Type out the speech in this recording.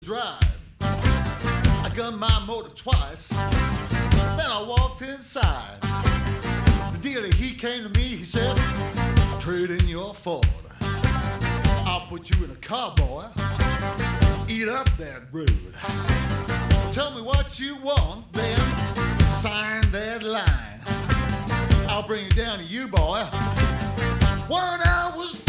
Drive. I gunned my motor twice. Then I walked inside. The dealer, he came to me, he said, trade in your Ford. I'll put you in a car, boy. Eat up that road. Tell me what you want, then sign that line. I'll bring it down to you, boy. 1 hour's